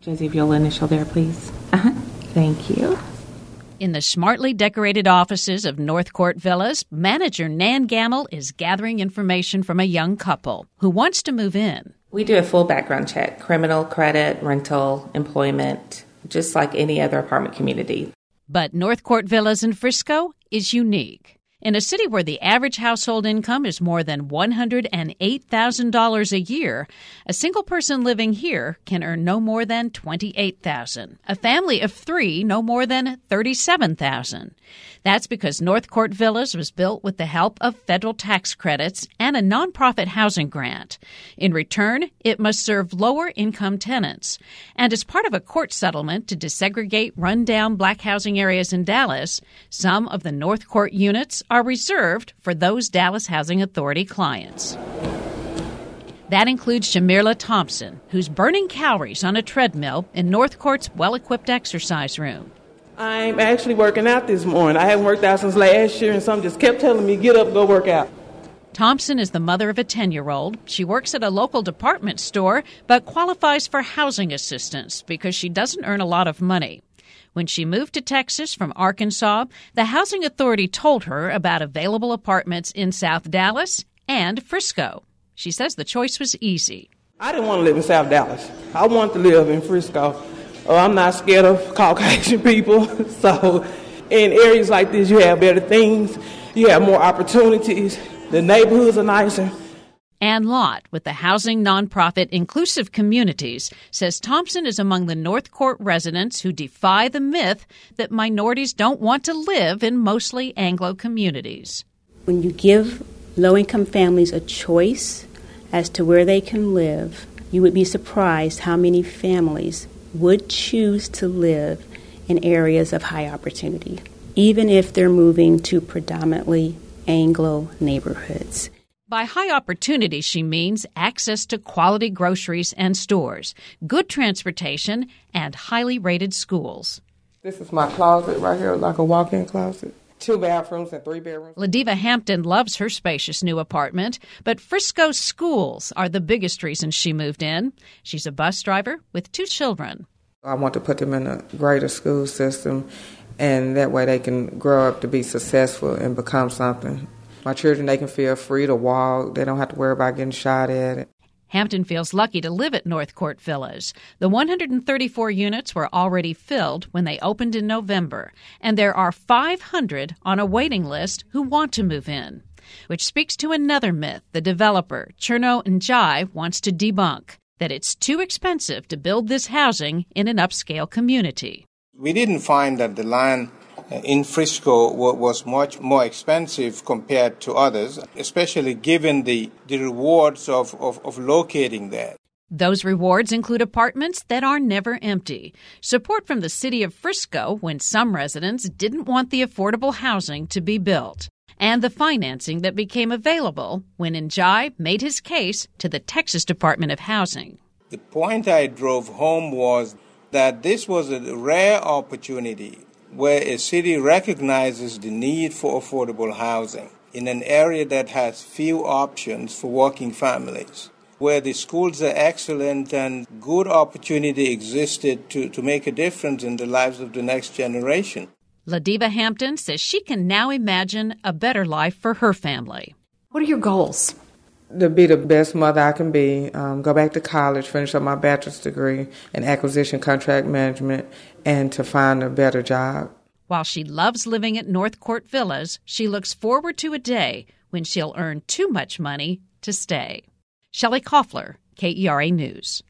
Josie, if you'll initial there, please. Thank you. In the smartly decorated offices of North Court Villas, manager Nan Gamble is gathering information from a young couple who wants to move in. We do a full background check, criminal, credit, rental, employment, just like any other apartment community. But North Court Villas in Frisco is unique. In a city where the average household income is more than $108,000 a year, a single person living here can earn no more than $28,000. A family of 3 no more than $37,000. That's because North Court Villas was built with the help of federal tax credits and a nonprofit housing grant. In return, it must serve lower-income tenants. And as part of a court settlement to desegregate rundown black housing areas in Dallas, some of the North Court units are reserved for those Dallas Housing Authority clients. That includes Shamirla Thompson, who's burning calories on a treadmill in North Court's well-equipped exercise room. I'm actually working out this morning. I haven't worked out since last year, and some just kept telling me, get up, go work out. Thompson is the mother of a 10-year-old. She works at a local department store, but qualifies for housing assistance because she doesn't earn a lot of money. When she moved to Texas from Arkansas, the Housing Authority told her about available apartments in South Dallas and Frisco. She says the choice was easy. I didn't want to live in South Dallas. I wanted to live in Frisco. I'm not scared of Caucasian people. So in areas like this, you have better things. You have more opportunities. The neighborhoods are nicer. Ann Lott, with the housing nonprofit Inclusive Communities, says Thompson is among the North Court residents who defy the myth that minorities don't want to live in mostly Anglo communities. When you give low-income families a choice as to where they can live, you would be surprised how many families would choose to live in areas of high opportunity, even if they're moving to predominantly Anglo neighborhoods. By high opportunity, she means access to quality groceries and stores, good transportation, and highly rated schools. This is my closet right here, like a walk-in closet. 2 bathrooms and 3 bedrooms. Ladiva Hampton loves her spacious new apartment, but Frisco's schools are the biggest reason she moved in. She's a bus driver with 2 children. I want to put them in a greater school system, and that way they can grow up to be successful and become something. My children, they can feel free to walk. They don't have to worry about getting shot at. Hampton feels lucky to live at North Court Villas. The 134 units were already filled when they opened in November, and there are 500 on a waiting list who want to move in, which speaks to another myth the developer, Cherno Njai, wants to debunk, that it's too expensive to build this housing in an upscale community. We didn't find that the land in Frisco was much more expensive compared to others, especially given the rewards of locating there. Those rewards include apartments that are never empty, support from the city of Frisco when some residents didn't want the affordable housing to be built, and the financing that became available when Njai made his case to the Texas Department of Housing. The point I drove home was that this was a rare opportunity where a city recognizes the need for affordable housing in an area that has few options for working families, where the schools are excellent and good opportunity existed to make a difference in the lives of the next generation. Ladiva Hampton says she can now imagine a better life for her family. What are your goals? To be the best mother I can be, go back to college, finish up my bachelor's degree in acquisition contract management, and to find a better job. While she loves living at North Court Villas, she looks forward to a day when she'll earn too much money to stay. Shelley Koffler, KERA News.